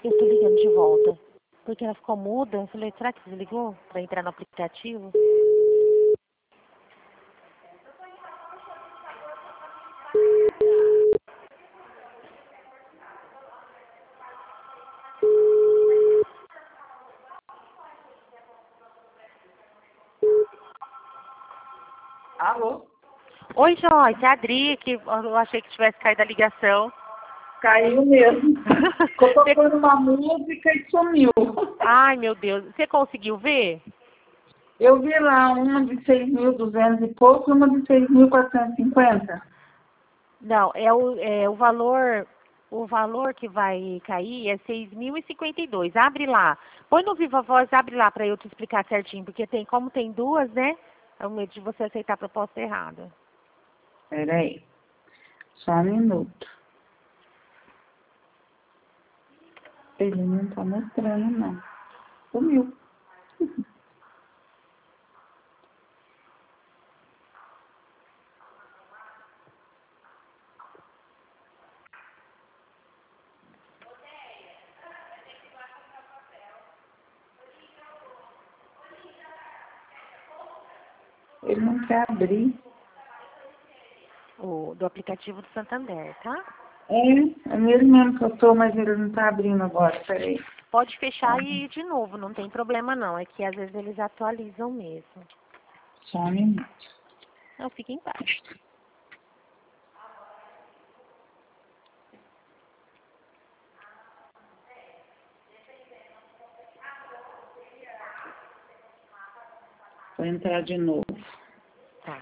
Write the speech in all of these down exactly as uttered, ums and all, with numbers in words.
Eu tô ligando de volta. Porque ela ficou muda. Eu falei, será que desligou pra entrar no aplicativo? Alô? Oi, Joyce, é a Adri, que eu achei que tivesse caído a ligação. Caiu mesmo. Ficou tocando uma música e sumiu. Ai, meu Deus. Você conseguiu ver? Eu vi lá uma de seis mil e duzentos e pouco e uma de seis mil quatrocentos e cinquenta. Não, é o, é o valor... O valor que vai cair é seis mil e cinquenta e dois. Abre lá. Põe no Viva Voz, abre lá para eu te explicar certinho. Porque tem, como tem duas, né? É o medo de você aceitar a proposta errada. Espera aí. Só um minuto. Ele não tá mostrando, não. Sumiu. Ele não quer abrir. O, do aplicativo do Santander, tá? É, é mesmo mesmo que eu tô, mas ele não tá abrindo agora. Peraí. Pode fechar e ir de novo, não tem problema não. É que às vezes eles atualizam mesmo. Só um minuto. Não, fica em paz. Vou entrar de novo. Tá.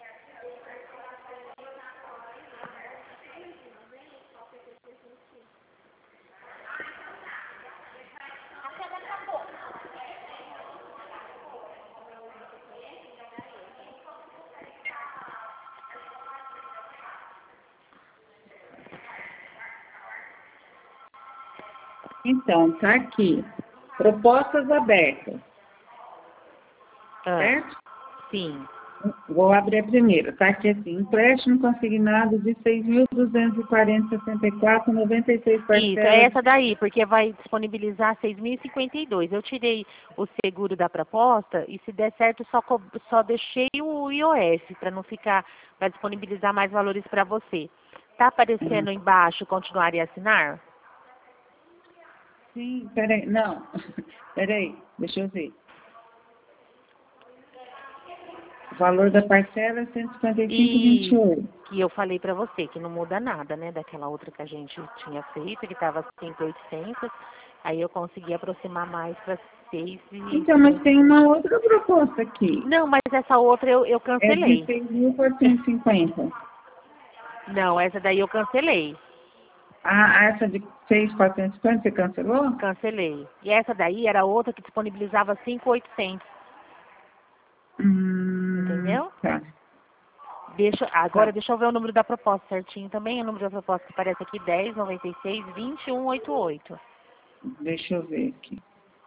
Então, tá aqui. Propostas abertas. Ah, Certo? sim. Vou abrir a primeira. Tá aqui assim. Empréstimo consignado de seis mil duzentos e quarenta vírgula sessenta e quatro, noventa e seis parcelas. Isso, é essa daí, porque vai disponibilizar seis mil e cinquenta e dois. Eu tirei o seguro da proposta e se der certo só, co- só deixei o I O S para não ficar, para disponibilizar mais valores para você. Tá aparecendo embaixo continuar e assinar? Sim, peraí. Não. Peraí. Deixa eu ver. O valor da parcela é cento e cinquenta e cinco vírgula vinte e oito. Que eu falei pra você, que não muda nada, né? Daquela outra que a gente tinha feito, que estava cinco mil e oitocentos. Aí eu consegui aproximar mais para seis e... Então, mas tem uma outra proposta aqui. Não, mas essa outra eu, eu É de cancelei. seis mil quatrocentos e cinquenta. Não, essa daí eu cancelei. Ah, essa de seis mil quatrocentos e cinquenta você cancelou? Cancelei. E essa daí era outra que disponibilizava cinco mil e oitocentos. Hum, Entendeu? tá. Deixa, agora Tá. deixa eu ver o número da proposta certinho também. O número da proposta que aparece aqui, dez, noventa e seis, vinte e um, oitenta e oito. Deixa eu ver aqui.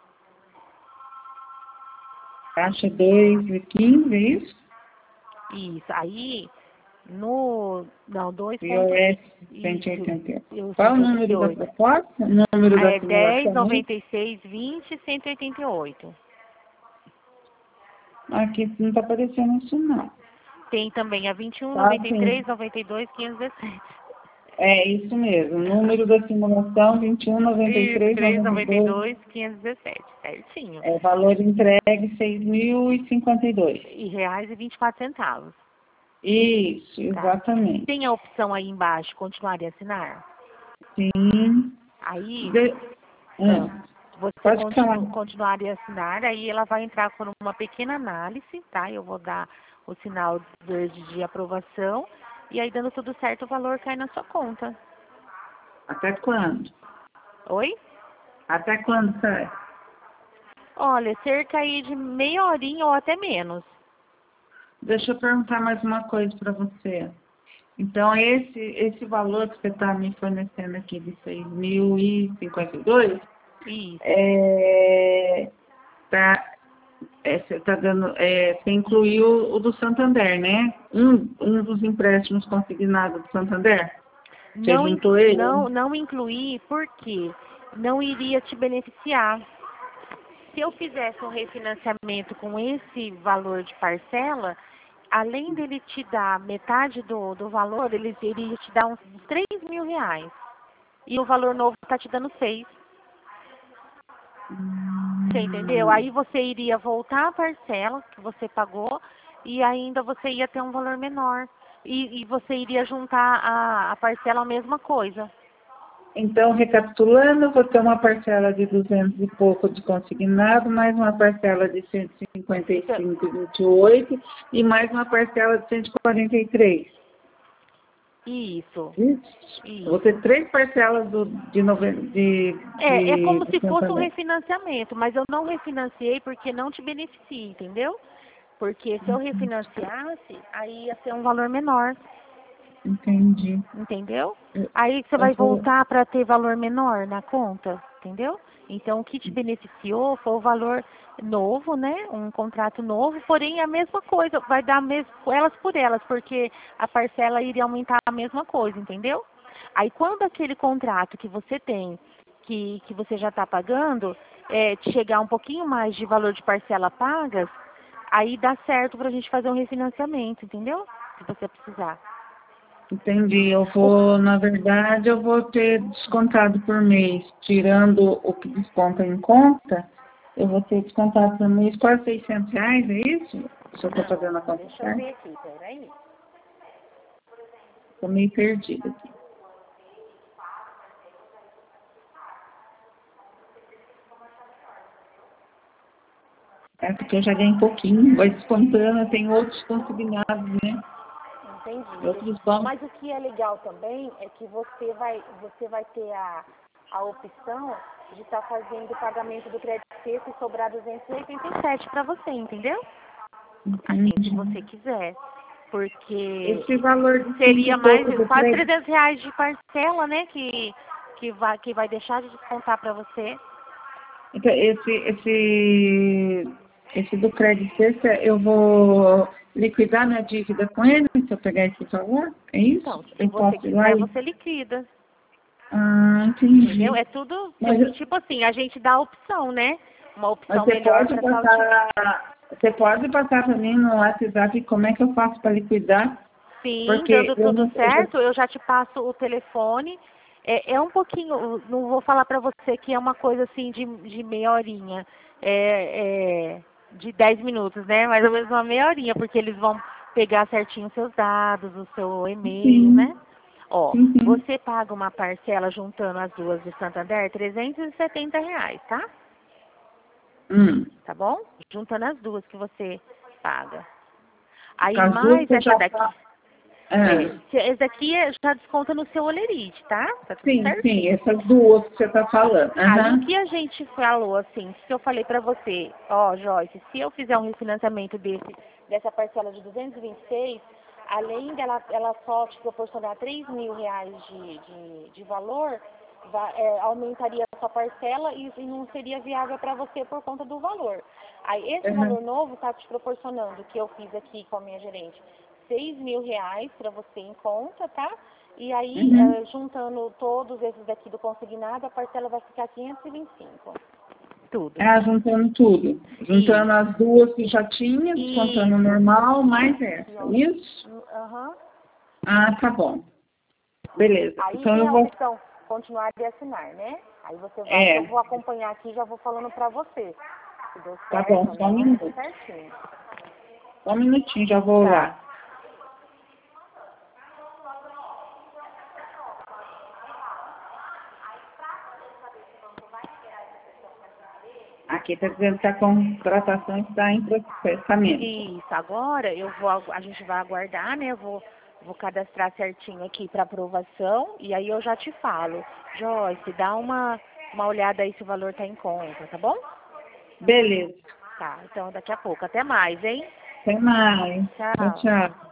Taxa dois e quinze, é isso? Isso. Aí, no... Não, dois ponto... iOS Isso. cento e oitenta e oito. Eu, Qual é o cento e oitenta e número da oito. proposta? O número da É dez, simulação? noventa e seis, vinte, cento e oitenta e oito. Aqui não está aparecendo isso, não. Tem também a vinte e um, Tá, noventa e três, sim. noventa e dois, quinhentos e dezessete. É isso mesmo. Número da simulação vinte e um, noventa e Isso, três, três, noventa e noventa e dois. dois, quinhentos e dezessete. Certinho. É, valor entregue seis mil e cinquenta e dois. E reais e vinte e quatro centavos. Isso, Tá? exatamente. Tem a opção aí embaixo, continuar e assinar? Sim. Aí, De... Hum. ah, você Pode falar. continu, continuar e assinar, aí ela vai entrar com uma pequena análise, tá? Eu vou dar o sinal verde de aprovação, e aí dando tudo certo, o valor cai na sua conta. Até quando? Oi? Até quando sai? Olha, cerca aí de meia horinha ou até menos. Deixa eu perguntar mais uma coisa para você. Então, esse, esse valor que você está me fornecendo aqui de seis mil e cinquenta e dois, Isso. é, tá, é, você tá dando, é, você incluiu o do Santander, né? Um, um dos empréstimos consignados do Santander? Você Não, in- juntou ele? não, não incluí, por quê? não iria te beneficiar. Se eu fizesse um refinanciamento com esse valor de parcela, além dele te dar metade do, do valor, ele iria te dar uns três mil reais. E o valor novo está te dando seis. Você entendeu? Aí você iria voltar a parcela que você pagou e ainda você ia ter um valor menor. E, e você iria juntar a, a parcela a mesma coisa. Então, recapitulando, eu vou ter uma parcela de duzentos e pouco de consignado, mais uma parcela de cento e cinquenta e cinco e vinte e oito e mais uma parcela de cento e quarenta e três. Isso. Isso. Isso. Vou ter três parcelas do, de, nove, de, É, de é como se fosse um Santander. refinanciamento, mas eu não refinanciei porque não te beneficia, entendeu? Porque se eu refinanciasse, aí ia ser um valor menor, Entendi. entendeu? Eu, Aí você eu vai vou... voltar para ter valor menor na conta, entendeu? Então o que te beneficiou foi o valor novo, né? Um contrato novo, porém é a mesma coisa, vai dar mesmo elas por elas, porque a parcela iria aumentar a mesma coisa, entendeu? Aí quando aquele contrato que você tem, que, que você já está pagando, é, chegar um pouquinho mais de valor de parcela pagas, aí dá certo para a gente fazer um refinanciamento, entendeu? Se você precisar. Entendi. Eu vou, na verdade, eu vou ter descontado por mês, tirando o que desconta em conta, eu vou ter descontado por mês quase seiscentos reais, é isso? Se eu estou fazendo a conta Deixa eu certa? ver aqui, peraí. Estou meio perdida aqui. É porque eu já ganhei um pouquinho, vai descontando, tem outros consignados, né? Entendi. Outros bancos. Mas o que é legal também é que você vai, você vai ter a, a opção de estar fazendo o pagamento do crédito sexto e sobrar duzentos e oitenta e sete para você, entendeu? Assim, se você quiser. Porque Esse valor de seria cinco e mais pouco do quase crédito, trezentos reais de parcela, né? Que, que, vai, que vai deixar de descontar para você. então, esse, esse, esse do crédito sexta, eu vou liquidar minha dívida com ele, se eu pegar esse valor? É isso? Então, se Eu você posso ir lá quiser, e... você liquida. Ah, Entendeu? entendi. É tudo, Mas, tipo assim, a gente dá a opção, né? Uma mas opção você melhor pode para estar utilizando. passar... Você pode passar para mim no WhatsApp como é que eu faço para liquidar? Sim, Porque dando eu tudo não... Eu já... certo, eu já te passo o telefone. É, é um pouquinho, não vou falar pra você que é uma coisa assim de, de meia horinha. É, é de dez minutos, né? Mais ou menos uma meia horinha, porque eles vão pegar certinho os seus dados, o seu e-mail, né? Sim, Ó, sim, sim. você paga uma parcela juntando as duas de Santander, trezentos e setenta reais, tá? Hum. Tá bom? Juntando as duas que você paga. Aí Com as duas mais que eu essa já daqui. faço. É, Ah, se- esse daqui é- já desconta no seu olerite, tá? Tá tudo sim, sim, certinho. essas duas que você está falando. Aí o Aham. que a gente falou, assim, se eu falei pra você, ó, Joyce, se eu fizer um refinanciamento desse, dessa parcela de duzentos e vinte e seis, além dela ela só te proporcionar três mil reais de, de, de valor, va- é, aumentaria a sua parcela e, e não seria viável para você por conta do valor. Aí esse Aham. valor novo está te proporcionando, que eu fiz aqui com a minha gerente, seis mil reais para você em conta, tá? E aí, Uhum. eh, juntando todos esses daqui do consignado, a parcela vai ficar quinhentos e vinte e cinco. Tudo. Ah, juntando tudo. Juntando Isso. as duas que já tinha, descontando o Isso. normal, mais essa. Isso? Aham. Ah, tá bom. Beleza. Aí Então tem eu a vou. opção continuar e assinar, né? Aí você vai, eu É, vou acompanhar aqui e já vou falando pra você. Se deu tá certo bom, ou só um não, tudo minuto. certinho. Só um minutinho, já vou Tá. lá. Aqui está dizendo que a contratação está em processamento. Isso, agora eu vou, agu- a gente vai aguardar, né? Eu vou, vou cadastrar certinho aqui para aprovação e aí eu já te falo. Joyce, dá uma, uma olhada aí se o valor tá em conta, tá bom? Beleza. Tá, então daqui a pouco. Até mais, hein? Até mais. Tchau, Tchau. tchau.